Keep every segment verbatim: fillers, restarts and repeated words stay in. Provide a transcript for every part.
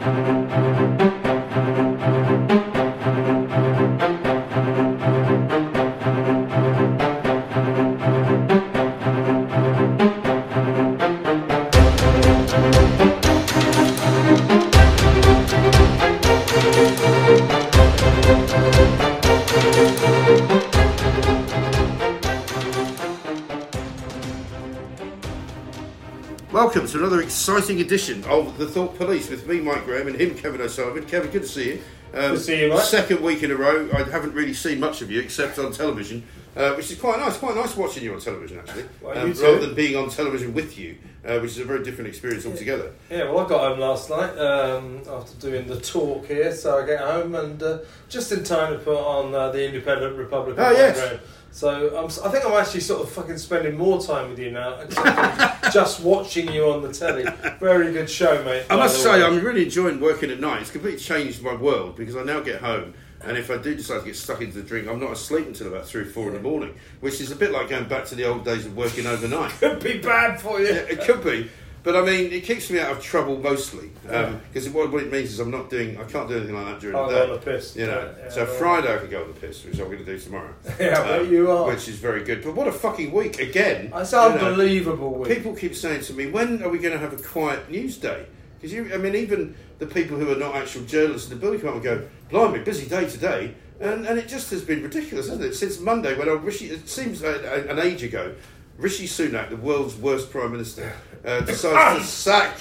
Welcome to another exciting edition of The Thought Police with me, Mike Graham, and him, Kevin O'Sullivan. Kevin, good to see you. Um, good to see you, Mike. Second week in a row. I haven't really seen much of you except on television, uh, which is quite nice. Quite nice watching you on television, actually, well, um, you rather than being on television with you, uh, which is a very different experience altogether. Yeah, well, I got home last night um, after doing the talk here, so I get home and uh, just in time to put on uh, the Independent Republic of Oh, yes. So um, I think I'm actually sort of fucking spending more time with you now, except for just watching you on the telly. Very good show, mate. I must say, I'm really enjoying working at night. It's completely changed my world because I now get home, and if I do decide to get stuck into the drink, I'm not asleep until about three or four in the morning, which is a bit like going back to the old days of working overnight. Could be bad for you. Yeah, it could be. But I mean, it keeps me out of trouble mostly, because um, what, what it means is I'm not doing, I can't do anything like that during I'll the day. go on the piss. You know, Yeah, yeah, so well, Friday I can go on the piss, which I'm going to do tomorrow. Yeah, um, but you are. Which is very good. But what a fucking week again! It's you know, unbelievable week. People keep saying to me, when are we going to have a quiet news day? Because you, I mean, even the people who are not actual journalists in the building department go, "Blimey, busy day today," and and it just has been ridiculous, hasn't it? Since Monday, when I Rishi, it seems a, a, an age ago. Rishi Sunak, the world's worst Prime Minister, uh, decides to sack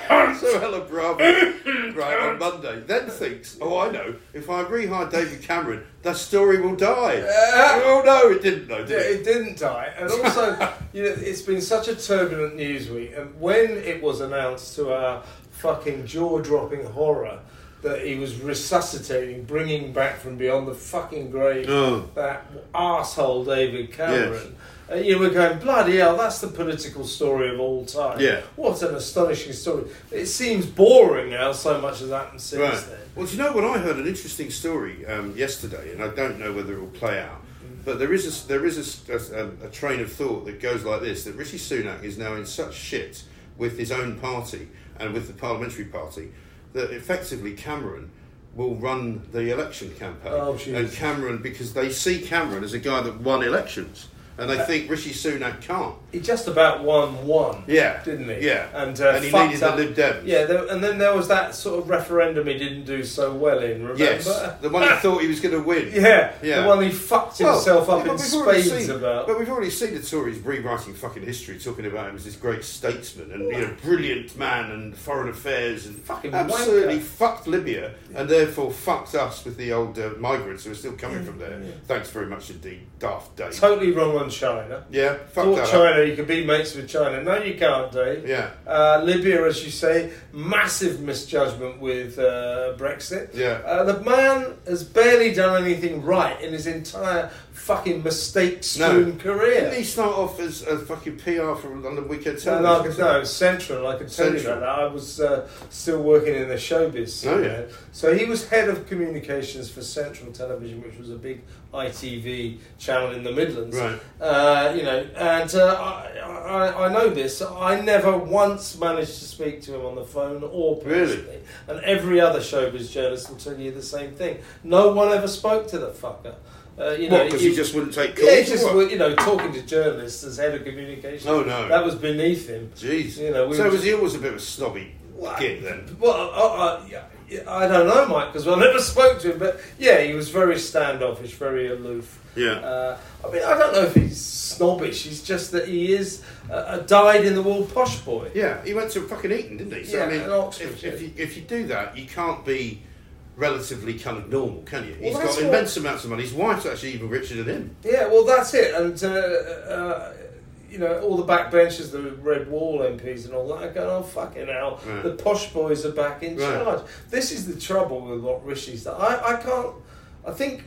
Suella Bravo right on Monday. Then thinks, oh, I know, if I rehire David Cameron, that story will die. Uh, oh, no, it didn't, though, did yeah, it? it didn't die. And also, you know, it's been such a turbulent news week. And when it was announced to our fucking jaw-dropping horror that he was resuscitating, bringing back from beyond the fucking grave oh. that arsehole David Cameron... Yes. Uh, you were going, bloody hell, that's the political story of all time. Yeah. What an astonishing story. It seems boring now, so much has happened since Right. then. Well, do you know what? I heard an interesting story um, yesterday, and I don't know whether it will play out, but there is a, there is a, a, a train of thought that goes like this, that Rishi Sunak is now in such shit with his own party and with the parliamentary party that effectively Cameron will run the election campaign. Oh, jeez. And Cameron, because they see Cameron as a guy that won elections. And they think Rishi Sunak can't. He just about won one, yeah, didn't he? Yeah, and, uh, and he fucked needed up. the Lib Dems. Yeah, there, and then there was that sort of referendum he didn't do so well in. Remember? Yes, the one he thought he was going to win. Yeah, yeah, the one he fucked himself well, up yeah, in spades seen, about. But we've already seen the Tories rewriting fucking history, talking about him as this great statesman and you know brilliant man and foreign affairs and fucking absolutely wanker. fucked Libya and therefore fucked us with the old uh, migrants who are still coming from there. Yeah. Thanks very much indeed, Daft Dave. Totally wrong on China. Yeah, fuck Thought that China, up. you could be mates with China. No, you can't, Dave. Yeah. Uh, Libya, as you say, massive misjudgment with uh, Brexit. Yeah. Uh, the man has barely done anything right in his entire fucking mistake-strewn No. career. Didn't he start off as a fucking P R for London Weekend No, no, I Television? could, no, Central. I could tell you Central. about that. I was uh, still working in the showbiz. Oh, you yeah. know. So he was head of communications for Central Television, which was a big I T V channel in the Midlands. Right. Uh, you know, and uh, I, I, I know this. I never once managed to speak to him on the phone or personally. Really? And every other showbiz journalist will tell you the same thing. No one ever spoke to the fucker. Uh, you know, Because you- he just wouldn't take calls? Yeah, he or just what? you know talking to journalists as head of communications. Oh, no. That was beneath him. Jeez. You know, we so were was just- he always a bit of a snobby git then? Well, I, I, yeah, I don't know, Mike, because I never spoke to him. But yeah, he was very standoffish, very aloof. Yeah. Uh, I mean, I don't know if he's snobbish. He's just that he is a, a dyed-in-the-wool posh boy. Yeah, he went to fucking Eton, didn't he? So, Yeah, I mean, in Oxford, if, yeah. if, you, if you do that, you can't be relatively kind of normal, can you? He's Well, got that's immense what- amounts of money. His wife's actually even richer than him. Yeah, well, that's it. And, uh, uh, you know, all the backbenchers, the Red Wall M Ps and all that are going, oh, fucking hell, Right. the posh boys are back in Right. charge. This is the trouble with what Rishi's done. I, I can't, I think,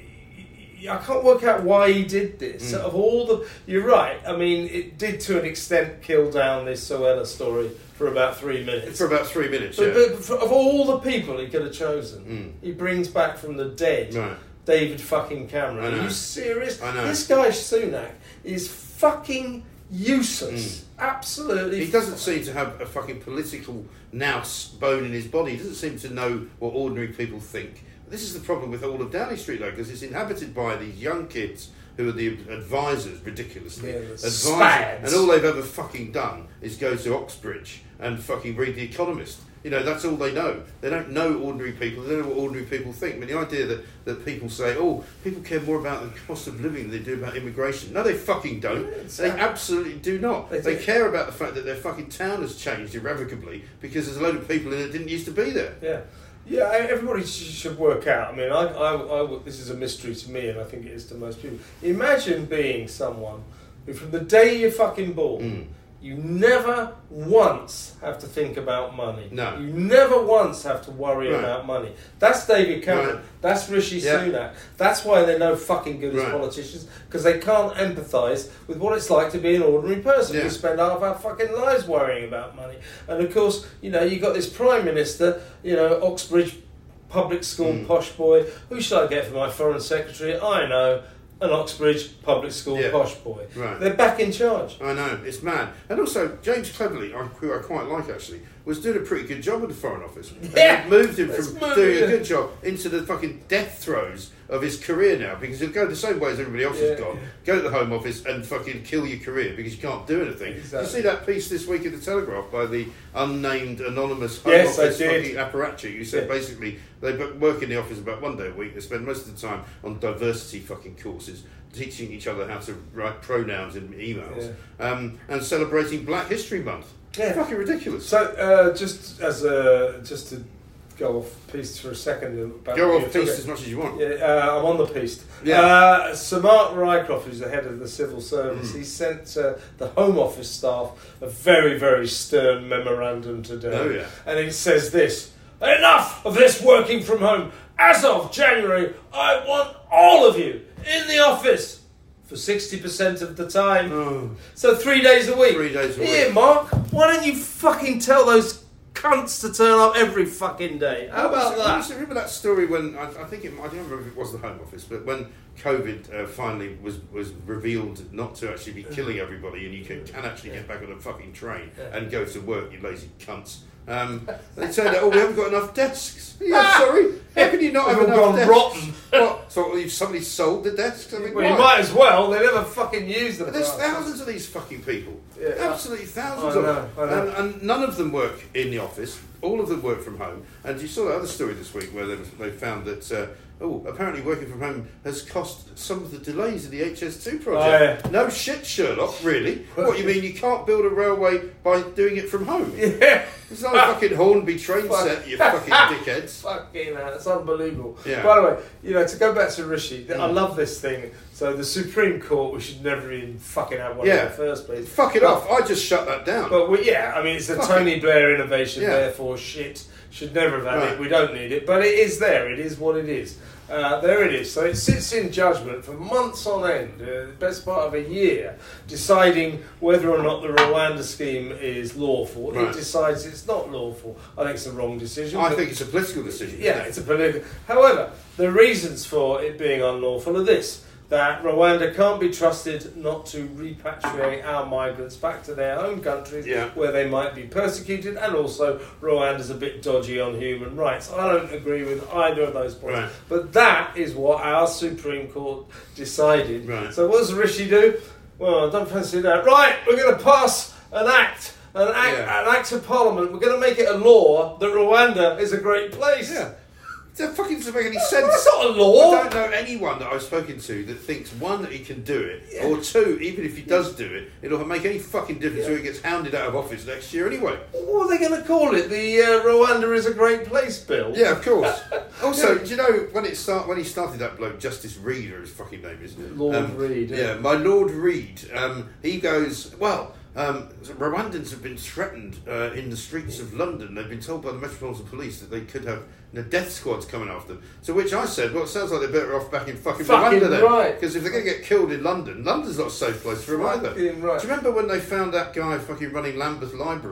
I can't work out why he did this. Mm. Of all the, you're right, I mean, it did to an extent kill down this Suella story for about three minutes. For about three minutes, But, yeah. but for, of all the people he could have chosen, Mm. he brings back from the dead Right. David fucking Cameron. I know. Are you serious? I know. This guy Sunak is fucking useless. Mm. Absolutely. He doesn't seem to have a fucking political nous bone in his body. He doesn't seem to know what ordinary people think. This is the problem with all of Downing Street, though, because it's inhabited by these young kids who are the advisors, ridiculously. Yeah, advisors. Spads. And all they've ever fucking done is go to Oxbridge and fucking read The Economist. You know, that's all they know. They don't know ordinary people. They don't know what ordinary people think. I mean, the idea that, that people say, oh, people care more about the cost of living than they do about immigration. No, they fucking don't. Yeah, exactly. They absolutely do not. They, they care about the fact that their fucking town has changed irrevocably because there's a load of people in it that didn't used to be there. Yeah. Yeah, everybody should work out. I mean, I, I, I, this is a mystery to me, and I think it is to most people. Imagine being someone who, from the day you're fucking born, mm. you never once have to think about money. No. You never once have to worry right. about money. That's David Cameron. Right. That's Rishi yeah. Sunak. That's why they're no fucking good as right. politicians, because they can't empathise with what it's like to be an ordinary person. Yeah. We spend half our fucking lives worrying about money. And of course, you know, you've got this Prime Minister, you know, Oxbridge public school mm. posh boy. Who should I get for my Foreign Secretary? I know. An Oxbridge public school yeah. posh boy. Right. They're back in charge. I know, it's mad. And also, James Cleverly, who I quite like actually, was doing a pretty good job at the Foreign Office. Yeah. And moved him Let's from move doing it. a good job into the fucking death throes of his career now, because he'll go the same way as everybody else yeah. has gone. Go to the Home Office and fucking kill your career because you can't do anything. Exactly. You see that piece this week in the Telegraph by the unnamed anonymous Home yes, Office I did. fucking apparatchik, who said yeah. basically they work in the office about one day a week. They spend most of the time on diversity fucking courses, teaching each other how to write pronouns in emails, yeah. um, and celebrating Black History Month. Yeah. Fucking ridiculous. So, uh, just as a just to go off piste for a second. About go off piste as much as you want. Yeah, uh, I'm on the piste. Yeah. Uh, Sir Mark Rycroft, who's the head of the civil service, Mm. he sent uh, the Home Office staff a very, very stern memorandum today. Oh, yeah. And it says this: enough of this working from home. As of January, I want all of you in the office for sixty percent of the time. Oh. So three days a week. Three days a week. Here, Mark, why don't you fucking tell those cunts to turn up every fucking day? How about that? Honestly, remember that story when, I, I think, it, I don't remember if it was the Home Office, but when COVID uh, finally was, was revealed not to actually be killing everybody and you can, can actually get back on a fucking train and go to work, you lazy cunts. Um, they turned out, oh, we haven't got enough desks. Yeah, sorry. How can you not have They've enough all gone desks? rotten. What? So if somebody sold the desks? I mean, Well, you why? might as well. They never fucking use them. But there's thousands of these fucking people. Yeah. Absolutely thousands I of know, them. I know. And, and none of them work in the office. All of them work from home. And you saw that other story this week where they, they found that, uh, oh, apparently working from home has cost some of the delays in the H S two project. Oh, yeah. No shit, Sherlock, really. What, you mean you can't build a railway by doing it from home? Yeah. It's not a fucking Hornby train Fuck. set, you fucking dickheads. Fucking hell, it's unbelievable. Yeah. By the way, you know, to go back to Rishi, Mm. I love this thing. So the Supreme Court, we should never even fucking have one Yeah. in the first place. Fuck it But- off. I just shut that down. But we, yeah, I mean, it's a Fuck Tony Blair innovation, Yeah. therefore shit. Should never have had Right. it. We don't need it. But it is there. It is what it is. Uh, there it is. So it sits in judgment for months on end, uh, the best part of a year, deciding whether or not the Rwanda scheme is lawful. Right. It decides it's not lawful. I think it's a wrong decision. I but- think it's a political decision. yeah, it's a political. However, the reasons for it being unlawful are this: that Rwanda can't be trusted not to repatriate our migrants back to their home countries Yeah. where they might be persecuted, and also Rwanda's a bit dodgy on human rights. I don't agree with either of those points, Right. but that is what our Supreme Court decided. Right. So what does Rishi do? Well, I don't fancy that. Right, we're going to pass an act. An act, Yeah. an act of parliament. We're going to make it a law that Rwanda is a great place. Yeah. That fucking doesn't make any sense. That's not a law. I don't know anyone that I've spoken to that thinks, one, that he can do it, Yeah. or two, even if he does do it, it'll make any fucking difference Yeah. whether he gets hounded out of office next year anyway. What are they going to call it? The uh, Rwanda is a great place bill? Yeah, of course. Also, do you know, when it start when he started, that bloke, Justice Reed, or his fucking name is? Lord Reed, yeah. Yeah, my Lord Reed. Um, he goes, well, Um, Rwandans have been threatened uh, in the streets of London. They've been told by the Metropolitan Police that they could have you know, death squads coming after them. To which I said, well, it sounds like they're better off back in fucking, Fucking Rwanda then. right. Because if they're going to get killed in London, London's not a safe place for them either. Fucking right. Do you remember when they found that guy fucking running Lambeth Library?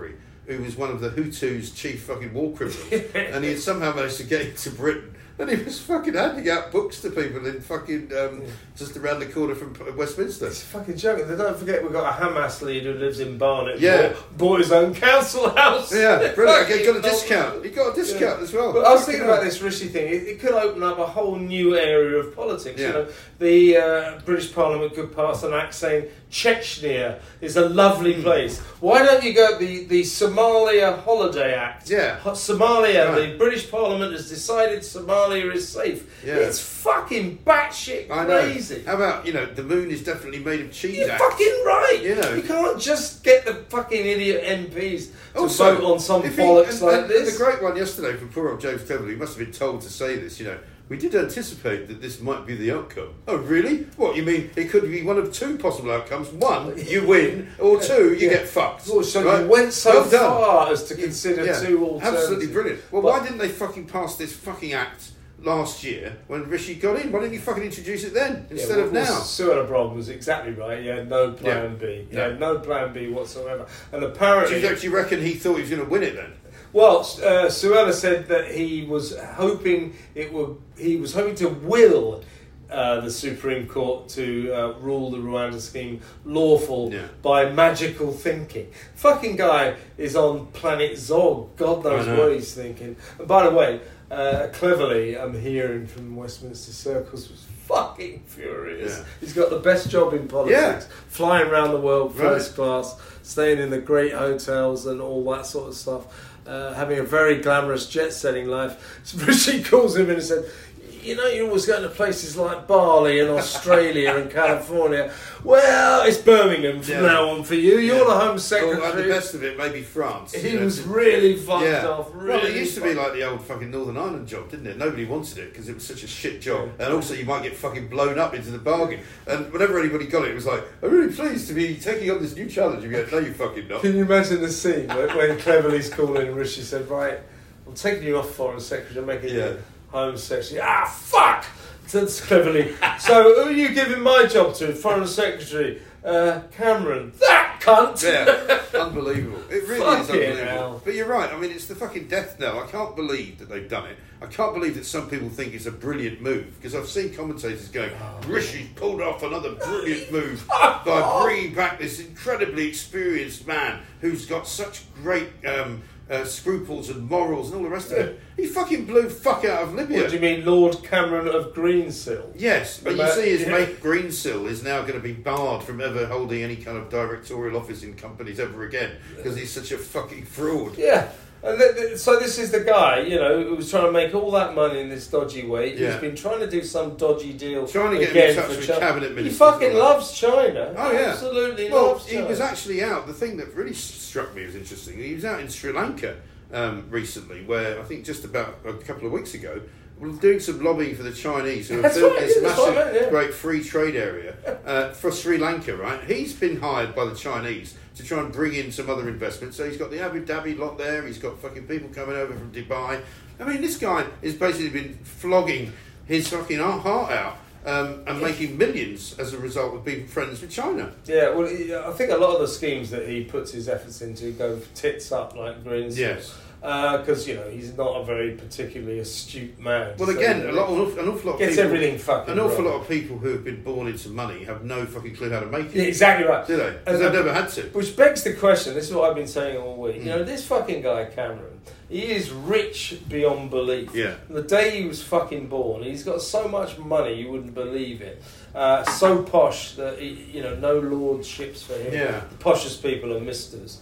who was one of the Hutus' chief fucking war criminals, and he had somehow managed to get into Britain. And he was fucking handing out books to people in fucking um, yeah. just around the corner from Westminster. It's fucking joking. Don't forget we've got a Hamas leader who lives in Barnet. Yeah. Bought, bought his own council house. Yeah, brilliant. He got a discount. He got a discount yeah. as well. But I was thinking about this Rishi thing. It, it could open up a whole new area of politics. Yeah. You know, the uh, British Parliament could pass an act saying Chechnya is a lovely place. Why don't you go the the Somalia Holiday Act? Yeah. Somalia, right. the British Parliament has decided Somalia is safe. Yeah. It's fucking batshit crazy. How about, you know, the moon is definitely made of cheese. You're act. fucking right. You know. You can't just get the fucking idiot M Ps to also, vote on some if bollocks he, and, like and, this. And the great one yesterday from poor old James Cleverly, he must have been told to say this, you know. We did anticipate that this might be the outcome. Oh, really? What, you mean it could be one of two possible outcomes? One, you win, or two, you yeah. get fucked. Oh, so right? you went so well done. far as to consider yeah. two alternatives. Absolutely brilliant. Well, but, why didn't they fucking pass this fucking act last year when Rishi got in? Why didn't you fucking introduce it then instead yeah, well, of now? Suella Brogdon was exactly right. He had no plan yeah. B. He no. had no plan B whatsoever. And apparently... Do you actually reckon he thought he was going to win it then? Well, uh, Suella said that he was hoping it would. He was hoping to will uh, the Supreme Court to uh, rule the Rwanda scheme lawful yeah. by magical thinking. Fucking guy is on planet Zog. God knows what he's thinking. And by the way, uh, Cleverly, I'm hearing from Westminster circles, was fucking furious. Yeah. He's got the best job in politics, Yeah. flying around the world first right. class, staying in the great hotels and all that sort of stuff. Uh, having a very glamorous jet-setting life. So Rishi calls him in and said, you know, you're always going to places like Bali and Australia and California. Well, it's Birmingham from yeah. now on for you. You're yeah. the Home Secretary. Well, the best of it, maybe France. He you know, was really fucked yeah. off. Really well, it used to be fucked. like the old fucking Northern Ireland job, didn't it? Nobody wanted it because it was such a shit job. And also you might get fucking blown up into the bargain. And whenever anybody got it, it was like, I'm really pleased to be taking on this new challenge. You go, no, you fucking not. Can you imagine the scene when, when Cleverly's calling and Rishi said, right, I'm taking you off Foreign Secretary, I'm making yeah. you Home Secretary. Ah, fuck! Says Cleverly. So who are you giving my job to? Foreign Secretary? Uh, Cameron. That cunt! Yeah, unbelievable. It really Fuck is unbelievable. hell. But you're right, I mean, it's the fucking death knell. I can't believe that they've done it. I can't believe that some people think it's a brilliant move, because I've seen commentators going, Rishi's pulled off another brilliant move by bringing back this incredibly experienced man who's got such great um, uh, scruples and morals and all the rest of it. He fucking blew fuck out of Libya. What do you mean, Lord Cameron of Greensill? Yes, but About, you see his yeah. mate Greensill is now going to be barred from ever holding any kind of directorial office in companies ever again, because he's such a fucking fraud. Yeah. And th- th- so this is the guy, you know, who was trying to make all that money in this dodgy way. Yeah. He's been trying to do some dodgy deal. Trying to get again in touch for with China. cabinet He ministers. fucking and all that. loves China. Oh, yeah. Absolutely Well, loves he China. was actually out. The thing that really struck me as interesting, he was out in Sri Lanka um, recently, where I think just about a couple of weeks ago, we were doing some lobbying for the Chinese who have That's built right, this yeah, that's massive, right, yeah. great free trade area uh, for Sri Lanka, right? He's been hired by the Chinese to try and bring in some other investment. So he's got the Abu Dhabi lot there, he's got fucking people coming over from Dubai. I mean, this guy has basically been flogging his fucking heart out um, and making millions as a result of being friends with China. Yeah, well, he- I think a lot of the schemes that he puts his efforts into go tits up like Greensill. Yes. Because, you know, he's not a very particularly astute man. Well, So, again, you a know, lot, an awful, an awful lot of gets people, everything fucking an awful wrong. lot of people who have been born into money have no fucking clue how to make it. Yeah, exactly right. Do they? And Because they've that- never had to. Which begs the question, this is what I've been saying all week. Mm. You know, this fucking guy, Cameron, he is rich beyond belief. Yeah. The day he was fucking born, he's got so much money you wouldn't believe it. Uh, so posh that, he, you know, no lordships for him. Yeah. The poshest people are misters.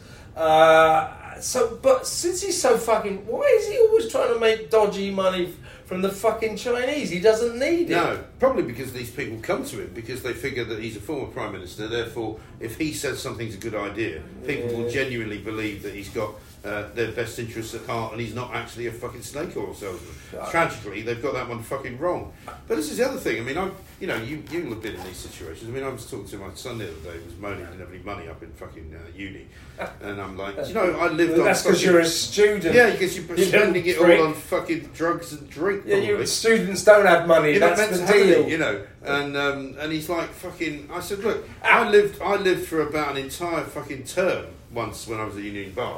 Uh, so, but since he's so fucking... Why is he always trying to make dodgy money f- from the fucking Chinese? He doesn't need it. No, probably because these people come to him because they figure that he's a former prime minister. Therefore, if he says something's a good idea, people Yeah. will genuinely believe that he's got uh, their best interests at heart and he's not actually a fucking snake oil salesman. Tragically, they've got that one fucking wrong. But this is the other thing. I mean, I, you know, you you'll have been in these situations. I mean, I was talking to my son the other day. He was moaning he didn't have any money up in fucking uh, uni, and I'm like, you know, I lived Well, on. that's because fucking- you're a student. Yeah, because you're You spending it little prick. all on fucking drugs and drink. Yeah, you probably. students don't have money. You're not That's meant the to have deal. any, you know. And um, and he's like fucking. I said, look, I lived I lived for about an entire fucking term once when I was at uni in Bath,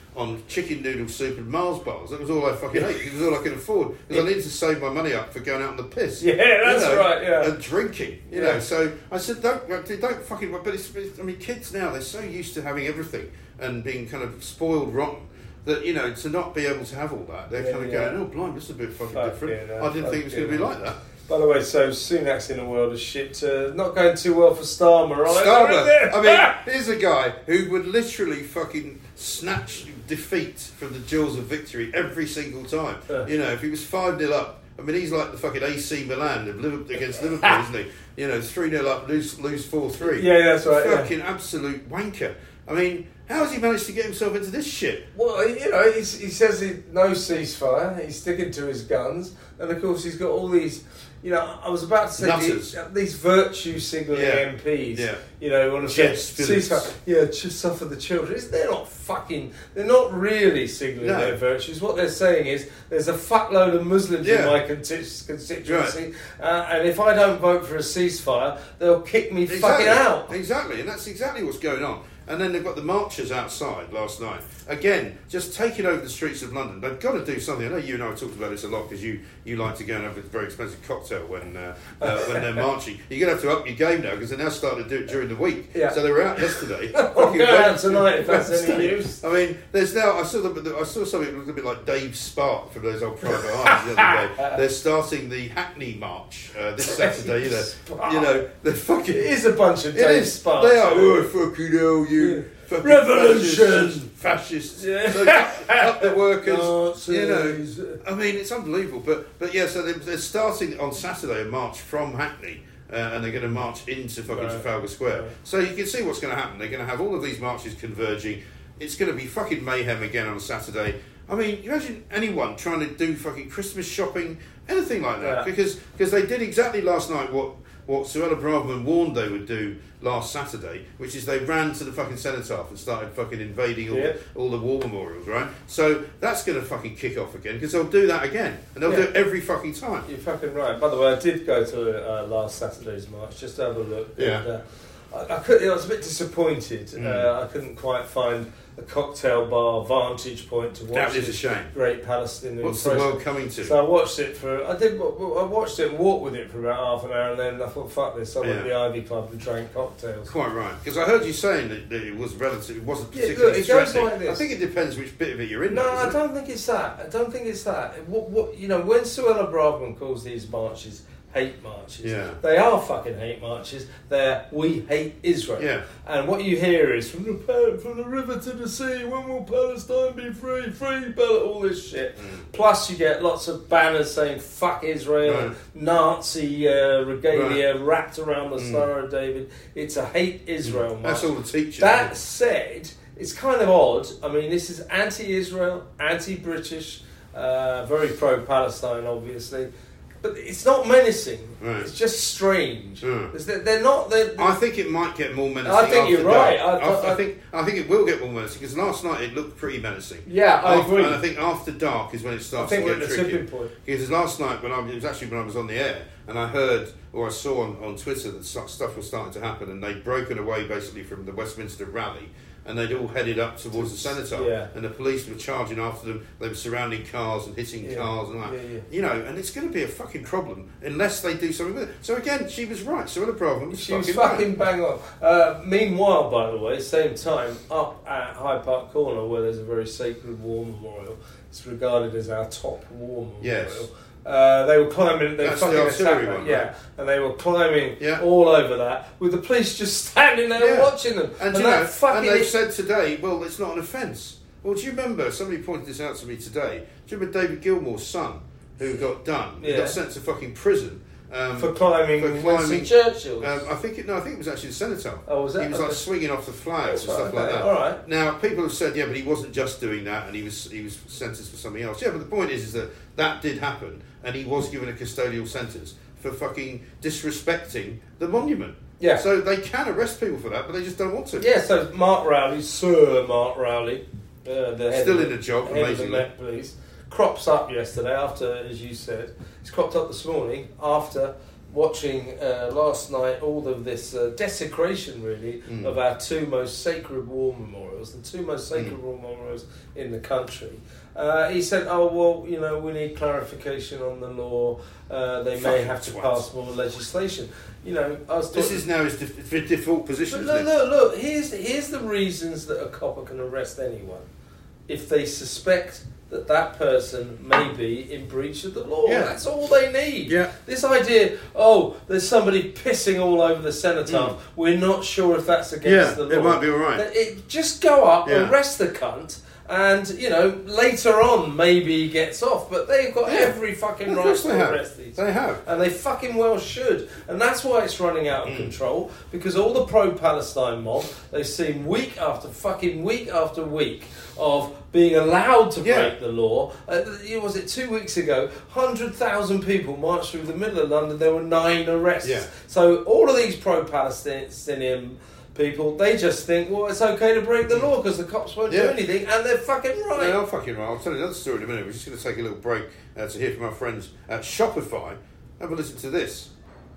on chicken noodle soup and Mars bars. That was all I fucking ate. It was all I could afford because I needed to save my money up for going out on the piss. Yeah, that's you know, right. Yeah, and drinking. You yeah. know, so I said, don't, don't fucking. But it's, it's, I mean, kids now, they're so used to having everything and being kind of spoiled rotten that, you know, to not be able to have all that, they're Yeah, kind of yeah. going, oh, blind, this is a bit fucking Fuck different. yeah, no, I didn't fuck think it was going to be yeah. like that. By the way, so Sunak's in a world of shit. Uh, not going too well for Starmer, right? Starmer. I mean, here's a guy who would literally fucking snatch defeat from the jaws of victory every single time. Yeah. You know, if he was five nil up, I mean, he's like the fucking A C Milan of Liverpool, against Liverpool, isn't he? You know, three nil up, lose lose four three. Yeah, that's right. Fucking yeah. absolute wanker. I mean, how has he managed to get himself into this shit? Well, you know, he's, he says he, no ceasefire. He's sticking to his guns, and of course he's got all these. You know, I was about to say these, these virtue signalling yeah. M Ps. Yeah. You know, want to say ceasefire. Yeah, just suffer the children. They're not fucking. They're not really signalling no. their virtues. What they're saying is, there's a fuckload of Muslims yeah. in my conti- constituency, right. uh, and if I don't vote for a ceasefire, they'll kick me exactly. fucking out. Exactly, and that's exactly what's going on. And then they've got the marchers outside last night. Again, just taking over the streets of London. They've got to do something. I know you and I have talked about this a lot because you, you like to go and have a very expensive cocktail when uh, uh, when they're marching. You're going to have to up your game now because they're now starting to do it during the week. Yeah. So they were out yesterday. I'll go out tonight if that's any use. I mean, there's now, I saw the, I saw something that looked a bit like Dave Spark from those old Private Eyes the other day. They're starting the Hackney March uh, this Saturday. You know, you know, they're fucking... It is a bunch of It Dave is. Sparks. They are. Oh, fucking hell, you... Yeah. Fucking Revolution! fascists, fascists. Yeah. So up the workers, Nazis. you know. I mean, it's unbelievable. But but yeah, so they're, they're starting on Saturday a march from Hackney, uh, and they're going to march into fucking Right. Trafalgar Square. Right. So you can see what's going to happen. They're going to have all of these marches converging. It's going to be fucking mayhem again on Saturday. I mean, you imagine anyone trying to do fucking Christmas shopping, anything like that, Yeah. because because they did exactly last night what. What Suella Braverman warned they would do last Saturday, which is they ran to the fucking cenotaph and started fucking invading all, Yeah. the, all the war memorials, right? So that's going to fucking kick off again because they'll do that again and they'll Yeah. do it every fucking time. You're fucking right. By the way, I did go to uh, last Saturday's march just to have a look. Yeah. And, uh, I, I, could, I was a bit disappointed. Mm. Uh, I couldn't quite find a cocktail bar vantage point to watch That is a this shame. great Palestinian What's the process. world coming to? So I watched it for. I did. I watched it and walked with it for about half an hour, and then I thought, "Fuck this!" I went Yeah. to the Ivy Club and drank cocktails. Quite right, because I heard you saying that, that it was relative, it wasn't Yeah, particularly look, it goes threatening. like this. I think it depends which bit of it you're in. No, though, I doesn't it? don't think it's that. I don't think it's that. What, what you know, when Suella Braverman calls these marches hate marches, Yeah. they are fucking hate marches. They're we hate Israel. Yeah. And what you hear is from the pa- from the river to the sea, when will Palestine be free? Free, Pal-" all this shit. Mm. Plus, you get lots of banners saying "fuck Israel," Right. and Nazi uh, regalia wrapped around the Mm. Star of David. It's a hate Israel march. That's all the teachers. That said, it's kind of odd. I mean, this is anti-Israel, anti-British, uh, very pro-Palestine, obviously. But it's not menacing. Right. It's just strange. Mm. It's that they're not... They're, I think it might get more menacing. I think you're after right. dark. I- I, I- I think I think it will get more menacing because last night it looked pretty menacing. yeah, I After- agree. And I think after dark is when it I starts think to we're get at the tricky. tipping point. Because last night, when I it was actually when I was on the air, and I heard or I saw on, on Twitter that stu- stuff was starting to happen, and they'd broken away basically from the Westminster rally, and they'd all headed up towards the Cenotaph, Yeah. and the police were charging after them. They were surrounding cars and hitting Yeah. cars and all that. Yeah, yeah. You know, and it's going to be a fucking problem unless they do something with it. So again, she was right. Suella Braverman was She was fucking fucking right. bang on. Uh, meanwhile, by the way, same time, up at Hyde Park Corner, where there's a very sacred war memorial, it's regarded as our top war memorial. Yes. Uh, they were climbing. They That's fucking the artillery attacked, one, yeah, right? and they were climbing Yeah. all over that with the police just standing there Yeah. watching them. And, And, you that know, fucking and they've said today, well, it's not an offence. Well, do you remember, somebody pointed this out to me today, do you remember David Gilmour's son, who got done? He Yeah. got sent to fucking prison. Um, for climbing, for Winston climbing- Churchill. um, I think it, no, I think it was actually the Cenotaph. Oh, was that? He was like Okay. swinging off the flags and That's stuff right, like okay. that. All right. Now, people have said, yeah, but he wasn't just doing that, and he was he was sentenced for something else. Yeah, but the point is, is that that did happen, and he was given a custodial sentence for fucking disrespecting the monument. Yeah. So they can arrest people for that, but they just don't want to. Yeah, so Mark Rowley, Sir Mark Rowley, uh, the head Still of, in a job, head of the amazingly. Met Police, crops up yesterday after, as you said, he's cropped up this morning after watching uh, last night all of this uh, desecration, really, Mm. of our two most sacred war memorials, the two most sacred Mm. war memorials in the country. Uh, he said, "Oh well, you know, we need clarification on the law. Uh, they may Fucking have to twat. pass more legislation." You know, I was This talking- is now his def- default position, But isn't look, it? look, look. Here's here's the reasons that a copper can arrest anyone if they suspect that that person may be in breach of the law. Yeah. That's all they need. Yeah. This idea, oh, there's somebody pissing all over the cenotaph. Mm. We're not sure if that's against Yeah, the law. it might be all right. That It, just go up, Yeah. arrest the cunt. And, you know, later on, maybe he gets off. But they've got Yeah. every fucking Of right course to they have. arrest these. They have. And they fucking well should. And that's why it's running out of Mm. control. Because all the pro-Palestine mob, they've seen week after fucking week after week of being allowed to Yeah. break the law. Uh, was it two weeks ago? one hundred thousand people marched through the middle of London. There were nine arrests. Yeah. So all of these pro-Palestinian people, they just think, well, it's okay to break the law because the cops won't do Yeah. anything, and they're fucking right. They are fucking right. I'll tell you another story in a minute. We're just going to take a little break uh, to hear from our friends at Shopify. Have a listen to this.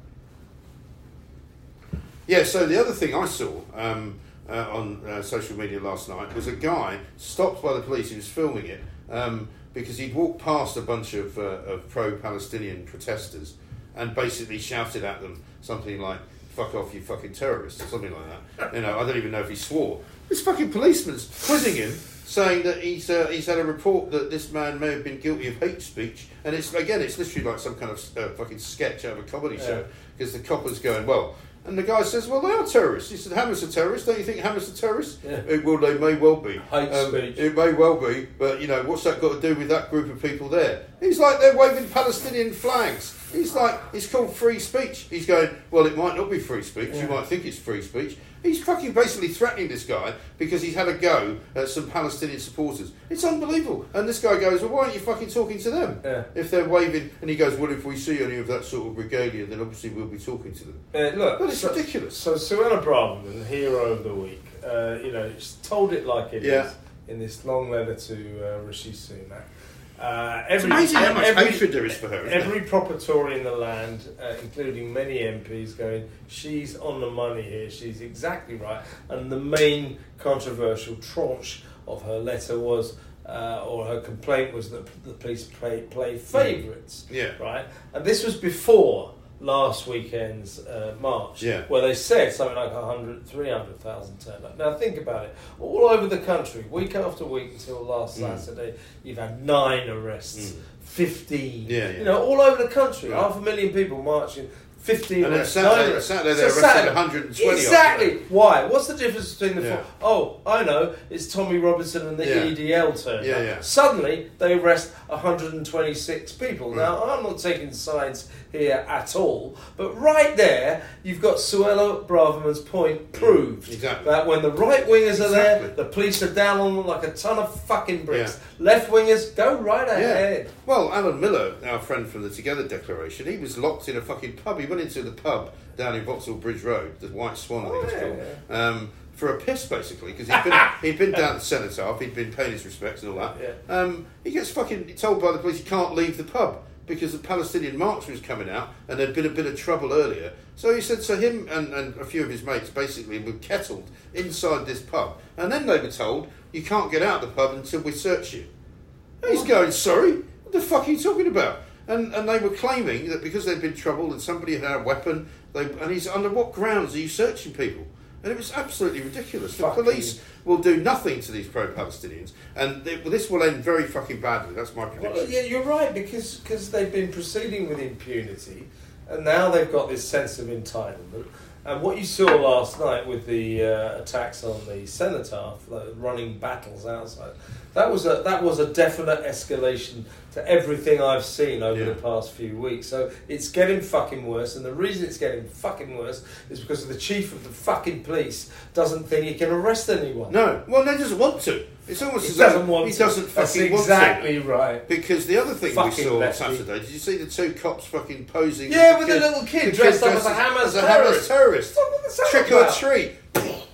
Yeah, so the other thing I saw um, uh, on uh, social media last night was a guy stopped by the police. He was filming it um, because he'd walked past a bunch of, uh, of pro-Palestinian protesters and basically shouted at them something like, "Fuck off, you fucking terrorists," or something like that. You know, I don't even know if he swore. This fucking policeman's quizzing him, saying that he's uh, he's had a report that this man may have been guilty of hate speech, and it's again, it's literally like some kind of uh, fucking sketch out of a comedy Yeah. show, because the copper's going, well, and the guy says, well, they are terrorists. He said, Hamas are terrorists. Don't you think Hamas are terrorists? Yeah. "Eh, well, they may well be. Hate speech. It may well be, but you know, what's that got to do with that group of people there? He's like, they're waving Palestinian flags. He's like, it's called free speech. He's going, well, it might not be free speech. Yeah. You might think it's free speech. He's fucking basically threatening this guy because he's had a go at some Palestinian supporters. It's unbelievable. And this guy goes, well, why aren't you fucking talking to them? Yeah. If they're waving, and he goes, well, if we see any of that sort of regalia, then obviously we'll be talking to them. Uh, look, But it's so, ridiculous. So Suella Braverman, hero of the week, uh, you know, she's told it like it is Yeah. in this long letter to uh, Rishi Sunak. Uh, It's every, amazing how much every, hatred there is for her, isn't Every it? proper Tory in the land, uh, including many M Ps, going, she's on the money here, she's exactly right. And the main controversial tranche of her letter was, uh, or her complaint was that the police play, play favourites. Yeah. Right? And this was before last weekend's uh, march, Yeah. where they said something like one hundred, three hundred thousand turned up. Now think about it. All over the country, week after week until last Mm. Saturday, you've had nine arrests, Mm. fifteen. Yeah, yeah. You know, all over the country, Yeah. half a million people marching. fifteen And then arrests, Saturday- nine arrests. Saturday they So arrested Saturday- one hundred twenty of them. Exactly. Why? What's the difference between the Yeah. four? Oh, I know. It's Tommy Robinson and the Yeah. E D L turn. Yeah, up. yeah. Suddenly they arrest one hundred twenty-six people. Mm. Now I'm not taking sides here at all, but right there you've got Suella Braverman's point proved. Exactly. That when the right wingers are there, Exactly. the police are down on them like a ton of fucking bricks. Left wingers, go right ahead. Well, Alan Miller, our friend from the Together Declaration, he was locked in a fucking pub. He went into the pub down in Vauxhall Bridge Road, the White Swan, I think Oh, it's yeah, called, um, for a piss, basically, because he'd been, he'd been down to Cenotaph, he'd been paying his respects and all that. Yeah. Um, he gets fucking told by the police he can't leave the pub because the Palestinian march was coming out and there'd been a bit of trouble earlier. So he said, so him and, and a few of his mates basically were kettled inside this pub. And then they were told, you can't get out of the pub until we search you. And he's going, sorry? What the fuck are you talking about? And and they were claiming that because they'd been troubled and somebody had had a weapon, they, and he's under what grounds are you searching people? And it was absolutely ridiculous. The Fucking- police will do nothing to these pro-Palestinians, and they, this will end very fucking badly. That's my prediction. Well, yeah, you're right, because cause they've been proceeding with impunity, and now they've got this sense of entitlement. And what you saw last night with the uh, attacks on the Cenotaph, like running battles outside, that was a that was a definite escalation to everything I've seen over Yeah. the past few weeks. So it's getting fucking worse, and the reason it's getting fucking worse is because the chief of the fucking police doesn't think he can arrest anyone. No, well, he doesn't want to. It's almost He as though doesn't want he to. doesn't That's fucking want to. exactly right. Because the other thing Fucking we saw on lefty. Saturday, did you see the two cops fucking posing? Yeah, with the the little kid the dressed up as a dressed Hamas as a terrorist. Hamas terrorist. What was that Trick or about? treat.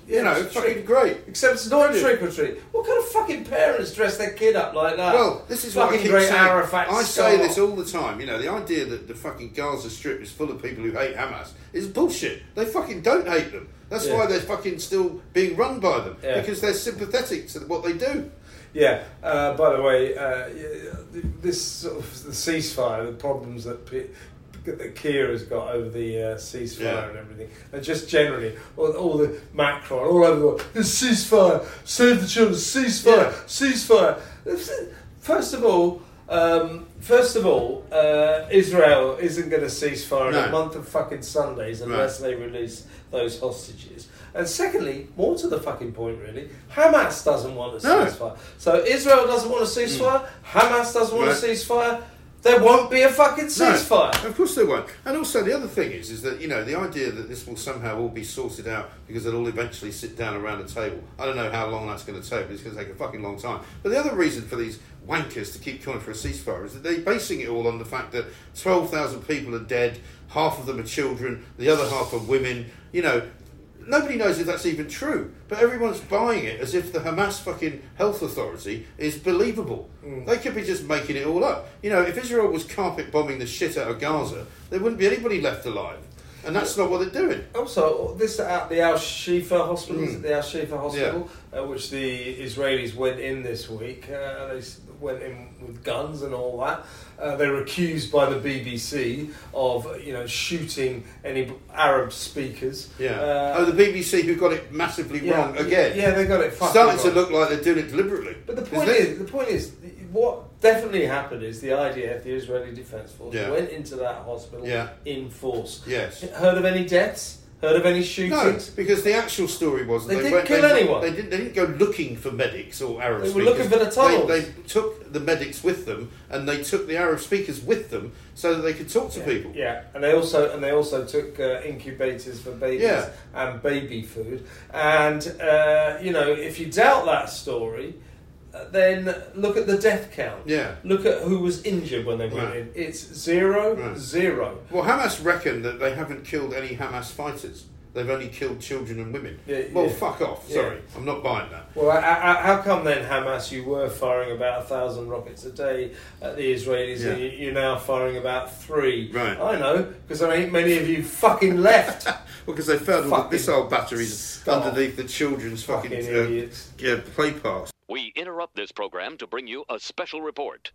you know, it's fucking trick- great. Except it's not Brilliant. trick or treat. What kind of fucking parents dress their kid up like that? Well, this is what I fucking keep great saying. Arafat I scar. say this all the time. You know, the idea that the fucking Gaza Strip is full of people who hate Hamas is bullshit. They fucking don't hate them. That's Yeah. why they're fucking still being run by them, Yeah. because they're sympathetic to what they do. Yeah. Uh, by the way, uh, this sort of the ceasefire, the problems that P- that Keir has got over the uh, ceasefire Yeah. and everything, and just generally all, all the Macron all over the world. This ceasefire, save the children, ceasefire, Yeah. ceasefire. First of all. Um, first of all, uh, Israel isn't going to cease fire in No. a month of fucking Sundays unless they release those hostages. And secondly, more to the fucking point really, Hamas doesn't want a No. ceasefire. So Israel doesn't want a ceasefire, Hamas doesn't want Right. a ceasefire, there won't be a fucking No, ceasefire. of course they won't. And also the other thing is, is that, you know, the idea that this will somehow all be sorted out because they'll all eventually sit down around a table. I don't know how long that's going to take, but it's going to take a fucking long time. But the other reason for these wankers to keep calling for a ceasefire is that they're basing it all on the fact that twelve thousand people are dead, half of them are children, the other half are women. You know, nobody knows if that's even true, but everyone's buying it as if the Hamas fucking health authority is believable. Mm. They could be just making it all up. You know, if Israel was carpet bombing the shit out of Gaza, there wouldn't be anybody left alive. And that's not what they're doing. Also, this at the Al Shifa Hospital, Mm. is it the Al Shifa Hospital, yeah. uh, which the Israelis went in this week. Uh, they went in with guns and all that. Uh, they were accused by the B B C of, you know, shooting any Arab speakers. Yeah. Uh, oh, the B B C who got it massively yeah, wrong again. Yeah, they got it fucking starting wrong. to look like they're doing it deliberately. But the point is, the point is, what definitely happened is the I D F, the Israeli Defence Force, yeah. went into that hospital yeah. in force. Yes. Heard of any deaths? Heard of any shootings? No, because the actual story was they, they didn't went, kill they, anyone. They didn't. They didn't go looking for medics or Arab they speakers. They were looking for the tunnels. They, they took the medics with them, and they took the Arab speakers with them, so that they could talk to yeah. people. Yeah, and they also and they also took uh, incubators for babies yeah. and baby food. And uh, you know, if you doubt that story, then look at the death count. Yeah. Look at who was injured when they went right. in. It's zero, right. zero. Well, Hamas reckon that they haven't killed any Hamas fighters. They've only killed children and women. Yeah, well, yeah. fuck off. Yeah. Sorry, I'm not buying that. Well, I, I, how come then, Hamas, you were firing about a thousand rockets a day at the Israelis, Yeah. and you, you're now firing about three? Right. I know, because there ain't many of you fucking left. Well, because they found all the missile batteries stop. underneath the children's fucking, fucking uh, idiots. Yeah, play parks. We interrupt this program to bring you a special report.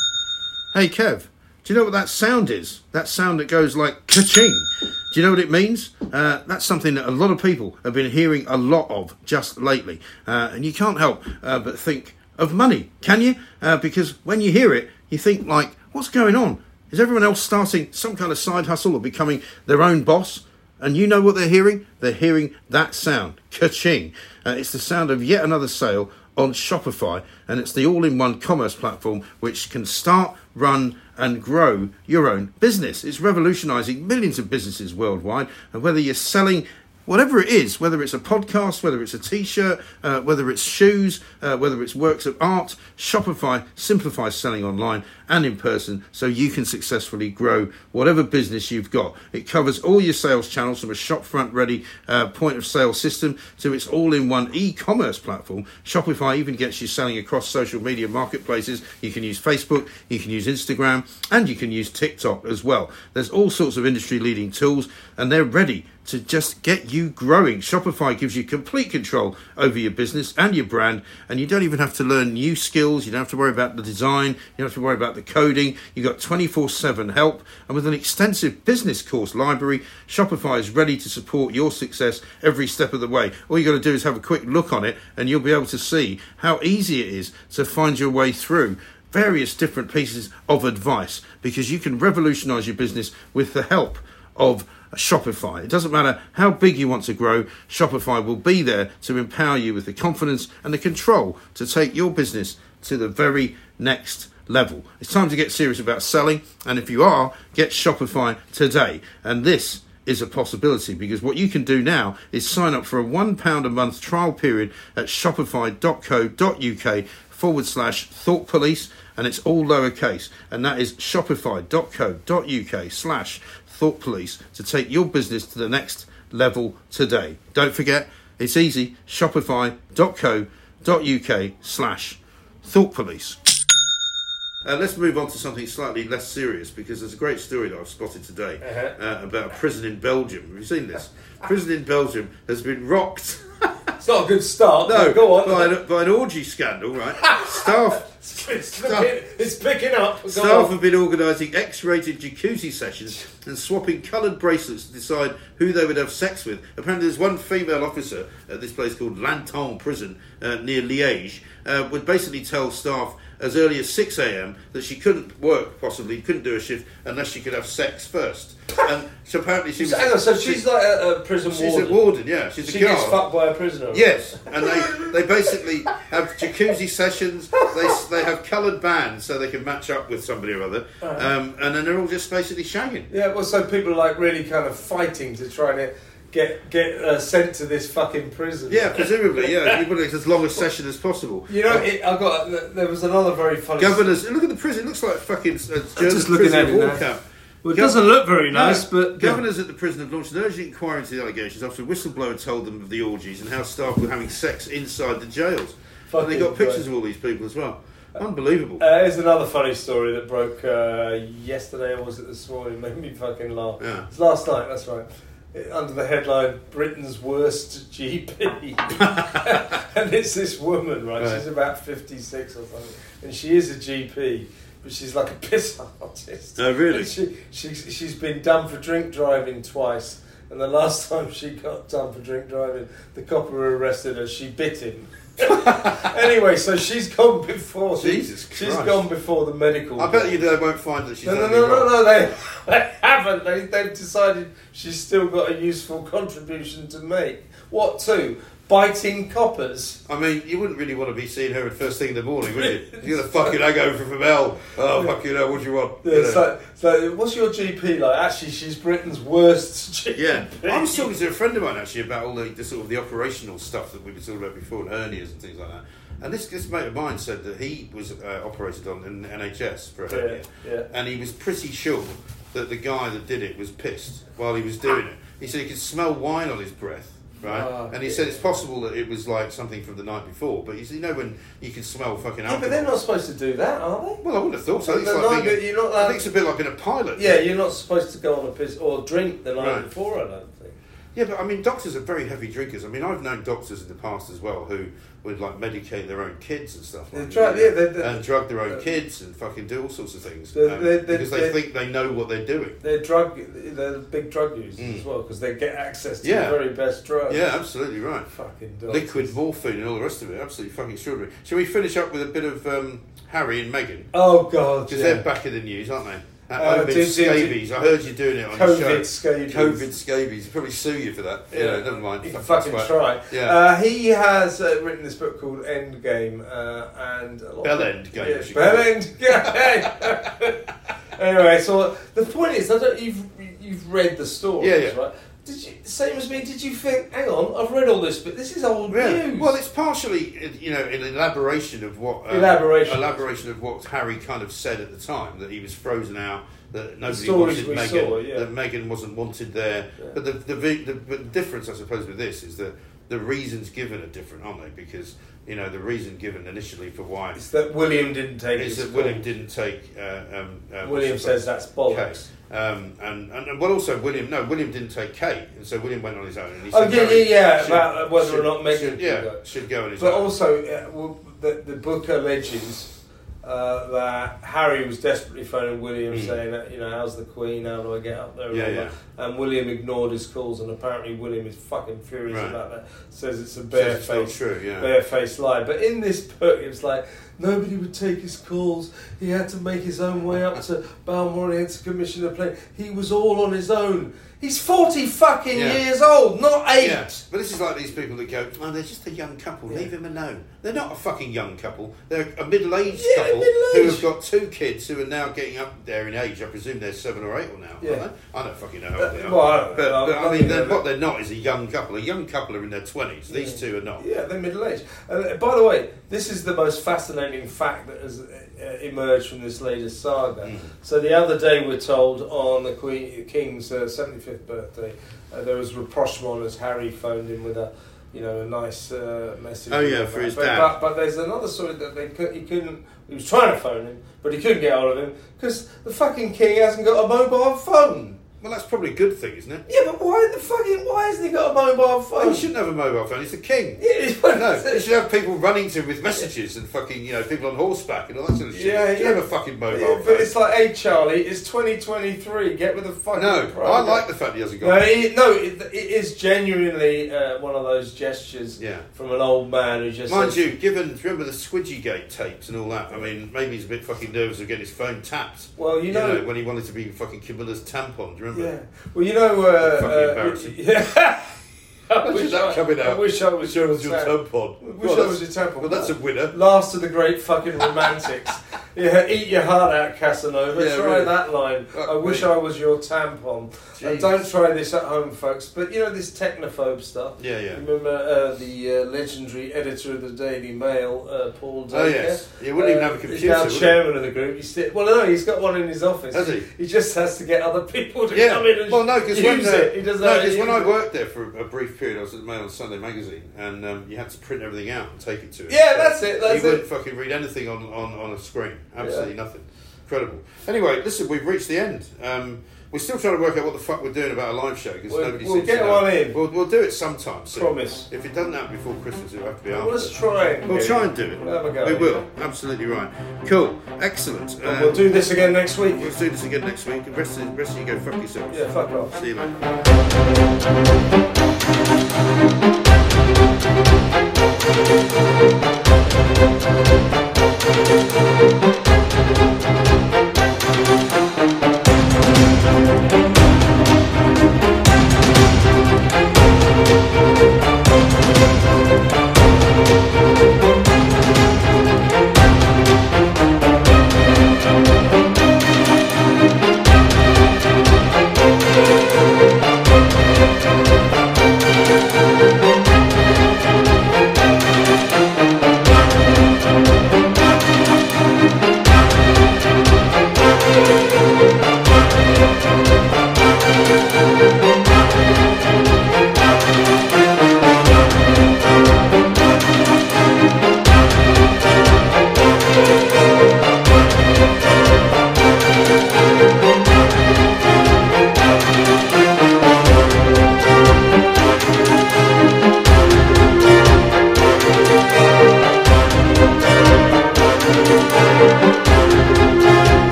Hey, Kev, do you know what that sound is? That sound that goes like ka-ching. Do you know what it means? Uh, that's something that a lot of people have been hearing a lot of just lately. Uh, and you can't help uh, but think of money, can you? Uh, because when you hear it, you think like, what's going on? Is everyone else starting some kind of side hustle or becoming their own boss? And you know what they're hearing? They're hearing that sound, ka-ching. Uh, it's the sound of yet another sale on Shopify, and it's the all-in-one commerce platform which can start, run and grow your own business. It's revolutionising millions of businesses worldwide, and whether you're selling whatever it is, whether it's a podcast, whether it's a t-shirt, uh, whether it's shoes, uh, whether it's works of art, Shopify simplifies selling online and in person so you can successfully grow whatever business you've got. It covers all your sales channels from a shopfront ready uh, point of sale system to its all-in-one e-commerce platform. Shopify even gets you selling across social media marketplaces. You can use Facebook, you can use Instagram, and you can use TikTok as well. There's all sorts of industry-leading tools, and they're ready to just get you growing. Shopify gives you complete control over your business and your brand, and you don't even have to learn new skills. You don't have to worry about the design. You don't have to worry about the coding. You've got twenty-four seven help, and with an extensive business course library, Shopify is ready to support your success every step of the way. All you got to do is have a quick look on it, and you'll be able to see how easy it is to find your way through various different pieces of advice, because you can revolutionize your business with the help of Shopify. It doesn't matter how big you want to grow, Shopify will be there to empower you with the confidence and the control to take your business to the very next level. It's time to get serious about selling, and if you are, get Shopify today. And this is a possibility, because what you can do now is sign up for a one pound a month trial period at shopify.co.uk forward slash thought police, and it's all lowercase, and that is shopify.co.uk slash thought police to take your business to the next level today. Don't forget, It's easy. Shopify.co.uk slash Thought Police. Uh, let's move on to something slightly less serious, because there's a great story that I've spotted today uh-huh. uh, about a prison in Belgium. Have you seen this? Prison in Belgium has been rocked. It's not a good start. No, go on. By an, by an orgy scandal, right? Staff. It's, staff, it's picking up. Go staff on. have been organising X-rated jacuzzi sessions and swapping coloured bracelets to decide who they would have sex with. Apparently, there's one female officer at this place called Lanton Prison uh, near Liège uh, would basically tell staff as early as six a.m. that she couldn't work, possibly couldn't do a shift unless she could have sex first. And so apparently she was... Hang on, so she's like a, a prison she's warden? She's a warden, yeah. She's she a guard. gets fucked by a prisoner? Yes, and they, they basically have jacuzzi sessions, they they have coloured bands so they can match up with somebody or other, um, and then they're all just basically shagging. Yeah, well, so people are like really kind of fighting to try and get get uh, sent to this fucking prison. Yeah, presumably, yeah. You want it as long a session as possible. You know, it, I got there was another very funny... Governors, look at the prison, it looks like fucking uh, German just looking prison at it war now. camp. Well, it doesn't look very nice, no, but... Governors at the prison have launched an urgent inquiry into the allegations after a whistleblower told them of the orgies and how staff were having sex inside the jails. And they got pictures great. of all these people as well. Unbelievable. Uh, here's another funny story that broke uh, yesterday, or was it this morning? Made me fucking laugh. Yeah. It's last night, that's right. It, under the headline, Britain's worst G P. And it's this woman, right? right? She's about fifty-six or something. And she is a G P. But she's like a piss artist. Oh, really? And she, she, she's been done for drink driving twice. And the last time she got done for drink driving, the copper arrested her. She bit him. Anyway, so she's gone before. Jesus the, Christ. She's gone before the medical. I bet you they won't find that she's No, no, only no, no, got- no, they, they haven't. They, they've decided she's still got a useful contribution to make. What to? Biting coppers. I mean, you wouldn't really want to be seeing her at first thing in the morning, would you? You're the fucking hangover from hell. Oh, fucking hell, what do you want? Yeah, You know. so, so, what's your G P like? Actually, she's Britain's worst G P. Yeah, I was talking to a friend of mine actually about all the, the sort of the operational stuff that we were talking about before, and hernias and things like that. And this, this mate of mine said that he was uh, operated on in the N H S for a hernia, Yeah, yeah. and he was pretty sure that the guy that did it was pissed while he was doing it. He said he could smell wine on his breath. Right, Oh, and he yeah. said it's possible that it was like something from the night before, but you see, you know when you can smell fucking Yeah, alcohol. but they're not supposed to do that, are they? Well, I would have thought so. I think They're it's like not, being a- you're not I allowed- think it's a bit like being a pilot. Yeah, you're not supposed to go on a piss or drink the night Right. before, I don't think. Yeah, but I mean, doctors are very heavy drinkers. I mean, I've known doctors in the past as well who would like medicate their own kids and stuff. They Like drug- that, yeah, they- they- and drug their own uh, kids and fucking do all sorts of things They- um, they- they- because they, they- think they know what they're doing. They're drug, they're big drug users Mm. as well because they get access to Yeah. the very best drugs. Yeah, absolutely right. Fucking doctors. Liquid morphine and all the rest of it. Absolutely fucking extraordinary. Shall we finish up with a bit of um, Harry and Meghan? Oh god, Because yeah. they're back in the news, aren't they? At Uh, home in did- did- scabies. I heard you doing it on your show. COVID scabies. COVID scabies. They'll probably sue you for that. Yeah, Yeah. never mind. You can Fuck, fucking that's try. right. Yeah. Uh, he has uh, written this book called Endgame, uh, and a lot Bell of, End Game, Yeah, we should Bell call it. End Game. Anyway, so the point is, I don't. You've you've read the stories, Yeah, yeah. right? Did you same as me? Did you think? Hang on, I've read all this, but this is old Yeah. news. Well, it's partially, you know, an elaboration of what um, Elaboration. elaboration of what Harry kind of said at the time, that he was frozen out, that nobody stories wanted we Meghan, saw, yeah. that Meghan wasn't wanted there. Yeah. But the the, the the the difference, I suppose, with this is that the reasons given are different, aren't they? Because you know the reason given initially for why it's that William didn't take. is his that William call. didn't take. Uh, um, uh, William what's the- says that's bollocks. Kate. Um, and, and and well, also William. No, William didn't take Kate, and so William went on his own. And he Oh said yeah, yeah, Harry yeah. should- About whether should- or not Meghan should, should yeah, go. should go on his But own. also, uh, well, the, the book alleges uh, that Harry was desperately phoning William Mm. saying, that, you know, how's the Queen, how do I get up there? And, Yeah, all yeah. that. And William ignored his calls, and apparently William is fucking furious Right. about that. Says it's a Says it's not barefaced, true, yeah. barefaced lie. But in this book, it was like, nobody would take his calls. He had to make his own way up to Balmoral. He had to commission a plane. He was all on his own. He's forty fucking Yeah. years old, not eight. Yeah, but this is like these people that go, oh, they're just a young couple, Yeah. leave him alone. They're not a fucking young couple. They're a middle-aged Yeah, couple middle-aged. who have got two kids who are now getting up there in age. I presume they're seven or eight or now. Yeah. Aren't they? I don't fucking know how Uh, old they are. well, I don't but, know. but I I mean, think they're, they're- what they're not is a young couple. A young couple are in their twenties. These Yeah. two are not. Yeah, they're middle aged. Uh, by the way, this is the most fascinating fact that has uh, emerged from this latest saga. Mm. So the other day, we're told on the Queen King's uh, seventy-fifth birthday, uh, there was rapprochement as Harry phoned in with a, you know, a nice uh, message. Oh, yeah, and for that. his but, dad. But, but there's another story that they could, he couldn't. He was trying to phone him, but he couldn't get hold of him because the fucking king hasn't got a mobile phone. Well, that's probably a good thing, isn't it? Yeah, but why the fucking why hasn't he got a mobile phone? Oh, he shouldn't have a mobile phone. He's the king. Yeah, he's- No, he should have people running to him with messages and fucking, you know, people on horseback and all that sort of shit. Yeah, he should yeah. have a fucking mobile Yeah, phone. but it's like, hey Charlie, it's twenty twenty-three. Get with the fucking No, program. I like the fact he hasn't got No, it. it, no, it, it is genuinely uh, one of those gestures Yeah. from an old man who just Mind says, you, given, do you remember the Squidgy Gate tapes and all that? I mean, maybe he's a bit fucking nervous of getting his phone tapped. Well, you know, when he wanted to be fucking Camilla's tampon, do you remember? yeah. Well, you know, uh, Fucking uh, embarrassing. yeah. I Imagine wish that I, coming out. I wish I was your, Your tam- tampon. I wish Well, I that's- was your tampon. Well, that's a winner. Last of the great fucking romantics. Yeah, eat your heart out, Casanova. Yeah, try really. that line. Fuck I wish me. I was your tampon. And Jeez. don't try this at home, folks. But you know this technophobe stuff. Yeah, yeah. Remember uh, the uh, legendary editor of the Daily Mail, uh, Paul Dacre? Oh, yes. He wouldn't even have a computer, He's now would he? chairman of the group. He's still, well, no, he's got one in his office. Has he? He just has to get other people to Yeah. come in and Well, no, because use when, uh, it. He doesn't no, know how to 'cause when use I it. worked there for a brief period, I was at the Mail on Sunday magazine, and um, you had to print everything out and take it to him. Yeah, that's it, that's he wouldn't it. fucking read anything on, on, on a screen. Absolutely Yeah. nothing. Incredible. Anyway, listen, we've reached the end. Um, we're still trying to work out what the fuck we're doing about a live show because We'll- nobody we'll seems get to know. one in. We'll, we'll do it sometime soon. Promise. If it doesn't happen before Christmas, it'll have to be Well, after. let's try and We'll do try it. and do it. We'll have a go. We will. Absolutely right. Cool. Excellent. And Um, we'll do this again next week. We'll do this again next week. The rest of, the rest of you go fuck yourselves. Yeah, fuck off. See you later.